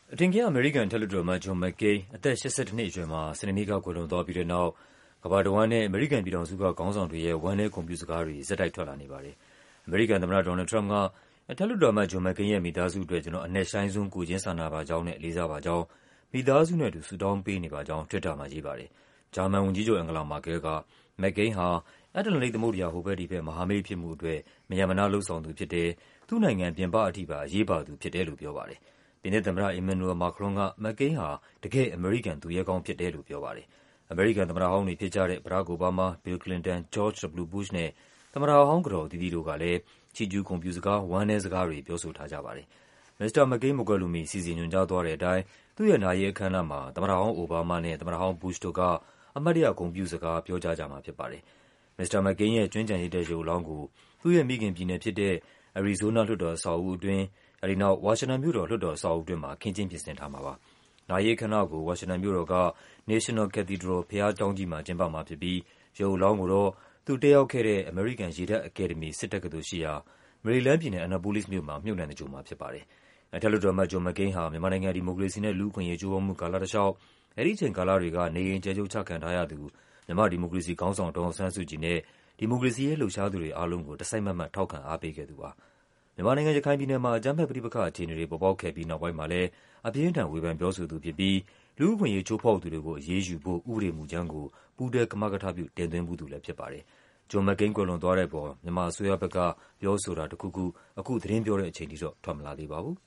အထင်ကရအမေရိကန်အထက်လွှတ်တော်အမတ် John McCain အသက် 82 နှစ်အရွယ်မှာ စနေနေ့ကကွယ်လွန်သွားပြီးတဲ့နောက် ကမ္ဘာတဝန်းနဲ့ အမေရိကန်ပြည်ထောင်စုက ခေါင်းဆောင်တွေရဲ့ ဝမ်းနည်းဂုဏ်ပြုစကားတွေ ဆက်တိုက်ထွက်လာနေပါတယ်။ အမေရိကန်သမ္မတ ဒေါ်နယ်လ်ဒ် ထရမ့်ပ်က အထက်လွှတ်တော်အမတ် John McCain ရဲ့ မိသားစုအတွက် ကျနော် အနက်ရှိုင်းဆုံး ကိုယ်ချင်းစာနာပါကြောင်းနဲ့ လေးစားပါကြောင်း၊ မိသားစုနဲ့အတူ ဆုတောင်းပေးနေပါကြောင်း Twitter မှာရေးပါတယ်။ ဂျာမန်ဝန်ကြီးချုပ် Angela Merkel က McCain ဟာ အတ္တလန္တိတ်သမုဒ္ဒရာ ဟိုဘက်ဒီဘက် မဟာမိတ်ဖြစ်မှုအတွက် မရပ်မနားလုပ်ဆောင်သူဖြစ်တယ်၊ သူ့နိုင်ငံပြင်ပအထိပါ အရေးပါသူဖြစ်တယ်လို့ ပြောပါတယ်။ ပြင်သစ်သမ္မတ Emmanuel Macron က McCain ဟာ တကယ့် အမေရိကန်သူရဲကောင်းဖြစ်တယ်လို့ ပြောပါတယ်။ အမေရိကန်သမ္မတဟောင်းတွေဖြစ်ကြတဲ့ Barack Obama ၊ Bill Clinton ၊ George W. Bush နဲ့ သမ္မတဟောင်းကတော် အသီးသီးတို့ကလည်း ချီးကျူးဂုဏ်ပြုစကား၊ ဝမ်းနည်းစကားတွေ ပြောဆိုထားကြပါတယ်။ မစ္စတာ McCain မကွယ်လွန်မီ စီစဉ်ညွှန်ကြားသွားတဲ့အတိုင်း သူ့ရဲ့နာရေးအခမ်းအနားမှာ သမ္မတဟောင်း အိုဘားမားနဲ့ သမ္မတဟောင်း Bush တို့က အမှတ်တရ ဂုဏ်ပြုစကား ပြောကြားကြမှာဖြစ်ပါတယ်။ မစ္စတာ McCain ရဲ့ ကြွင်းကျန်ရစ်တဲ့ရုပ်အလောင်းကို သူ့ရဲ့မိခင်ပြည်နယ်ဖြစ်တဲ့ အရီဇိုးနား လွှတ်တော်အဆောက်အဦးအတွင်း၊ အဲဒီနောက် ဝါရှင်တန်မြို့တော် လွှတ်တော်အဆောက်အဦးအတွင်းမှာ ခင်းကျင်းပြင်ဆင်ထားမှာပါ။ နာရေးအခမ်းအနားကို ဝါရှင်တန်မြို့တော်က National Cathedral ဘုရားကျောင်းကြီးမှာ ကျင်းပမှာဖြစ်ပြီး ရုပ်အလောင်းကိုတော့ သူတက်ရောက်ခဲ့တဲ့ အမေရိကန် ရေတပ်အကယ်ဒမီ စစ်တက္ကသိုလ်ရှိရာ မေရီလန်းပြည်နယ်၊ Annapolis မြို့မှာ မြှုပ်နှံသင်္ဂြိုဟ်မှာဖြစ်ပါတယ်။ အထက်လွှတ်တော်အမတ် John McCain ဟာ မြန်မာနိုင်ငံ ဒီမိုကရေစီနဲ့ လူ့အခွင့်အရေး ကြိုးပမ်းမှုကာလတလျှောက် အဲဒီအချိန်ကာလတွေက နေအိမ်အကျယ်ချုပ်ချခံထားရသူ မြန်မာ့ဒီမိုကရေစီခေါင်းဆောင် ဒေါ်အောင်ဆန်းစုကြည်နဲ့ ဒီမိုကရေစီရေးလှုပ်ရှားသူတွေအားလုံးကို တစိုက်မတ်မတ် ထောက်ခံအားပေးခဲ့သူပါ။ မြန်မာနိုင်ငံ၊ ရခိုင်ပြည်နယ်မှာ အကြမ်းဖက်ပဋိပက္ခအခြေအနေတွေ ပေါ်ပေါက်ခဲ့ပြီးနောက်ပိုင်းမှာလည်း အပြင်းအထန် ဝေဖန်ပြောဆိုသူဖြစ်ပြီး လူ့အခွင့်အရေး ချိုးဖောက်သူတွေကို အရေးယူဖို့ ဥပဒေမူကြမ်းကို ပူးတွဲကမကထပြု တင်သွင်းဖူးသူလည်းဖြစ်ပါတယ်။ John McCain ကွယ်လွန်သွားတဲ့အပေါ် မြန်မာအစိုးရဘက်က ပြောဆိုတာတခုခု အခုသတင်းပြောတဲ့အချိန်ထိတော့ ထွက်မလာသေးပါဘူး